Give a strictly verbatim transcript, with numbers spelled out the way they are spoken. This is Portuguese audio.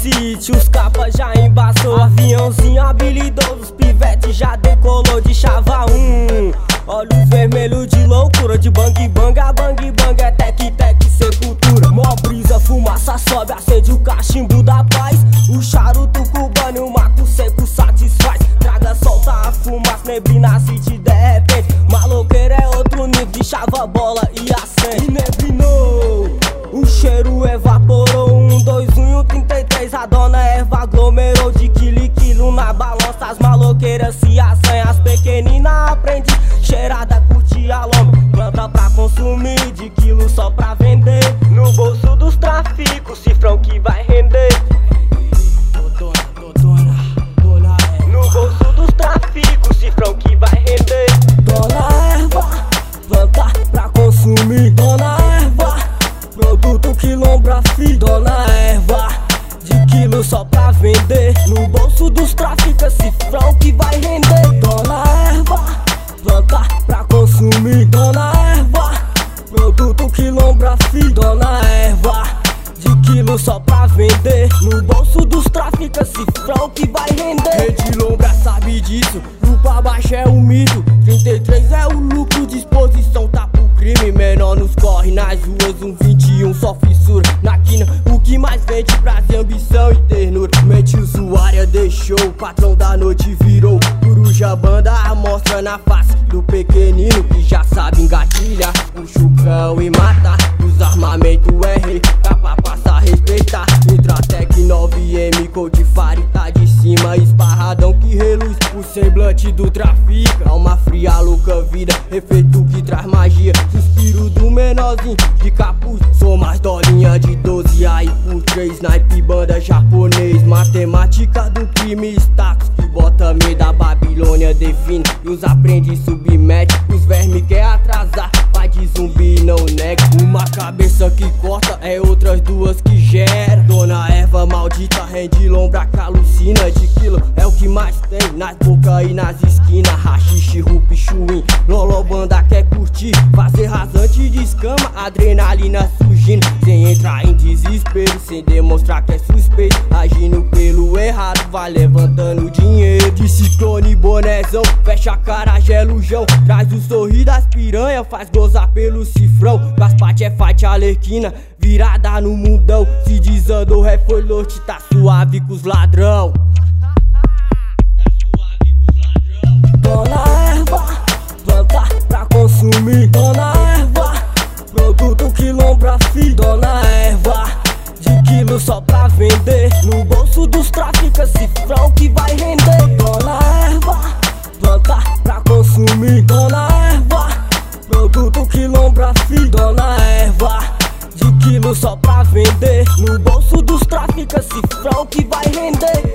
City, os capas já embaçou. Aviãozinho habilidoso, os pivete já decolou de chava um. Olhos vermelhos de loucura, de bang bang, a bang bang é tec tec sepultura. Mó brisa, fumaça sobe, acende o cachimbo da paz. O charuto cubano e o maco seco satisfaz. Traga, solta a fumaça, neblina City de repente. Maloqueiro é outro nível de chava, bola e acende. E neblinou, o cheiro evaporou. Um, dois, um e um, trinta e três. A dona erva aglomerou de quilo e quilo na balança. As maloqueiras se assanham, as pequeninas aprendem. Cheirada, curte a lomba, planta pra consumir. De quilo só pra vender. No bolso dos traficos, cifrão que vai render. No bolso dos traficos, cifrão que vai render. Dona erva, planta pra consumir. Dona erva, produto quilombra fi. Dona erva, de quilo só pra vender. No bolso dos traficos, cifrão que vai render. Dona erva, planta pra consumir. Dona erva, produto quilombra fi. Dona erva, de quilo só pra vender. No bolso dos traficos, cifrão que vai render. Rede Lombra sabe disso, o pra baixo é um mito. Trinta e três é o lucro, disposição tá pro crime. Menor nos corre nas ruas, um vinte e um só fissura. Na quina, o que mais vende prazer, ambição e ternura. Mente usuária deixou, o patrão da noite virou. Coruja banda mostra na face do pequenino que já sabe engatilhar. Puxa o cão e matar, os armamentos é rei. Capa passa a respeitar. Intratec nove M, Cold Fire tá de cima. Esparradão que reluz, o semblante do trafica. Alma fria, louca vida, efeito que traz magia. Suspiro do menorzinho de capuz. Sou mais dolinha de doze, aí por três. Naipe banda japonês, matemática do crime. Status que bota medo, da Babilônia define. E os aprendiz submete, os vermes quer atrasar. Vai de zumbi, não nega. Uma cabeça que corta, é outras duas que gera. Dona erva maldita, rende lombra que alucina. De quilo é o que mais tem, nas bocas e nas esquinas. Rachixe, rupi, chuim, loló banda quer curtir. Fazer rasante de escama, adrenalina surgindo. Sem entrar em desespero, sem demonstrar que é suspeito. Agindo pelo errado, vai levantando dinheiro. De ciclone, bonézão, fecha a cara, gela o jão. Traz o sorriso das piranha, faz gozar pelo cifrão. Gaspate é fight, alerquina, virada no mundão. Se desandou, ré foi lote, tá suave com os ladrão. Dona erva, planta pra consumir. Dona erva, produto quilombra fi. Dona erva, de quilo só pra vender. No bolso dos traficos, cifrão que vai render. Dona erva, planta pra consumir. Dona erva, produto quilombra fi. Dona erva, de quilo só pra vender. No bolso dos traficos, cifrão que vai render.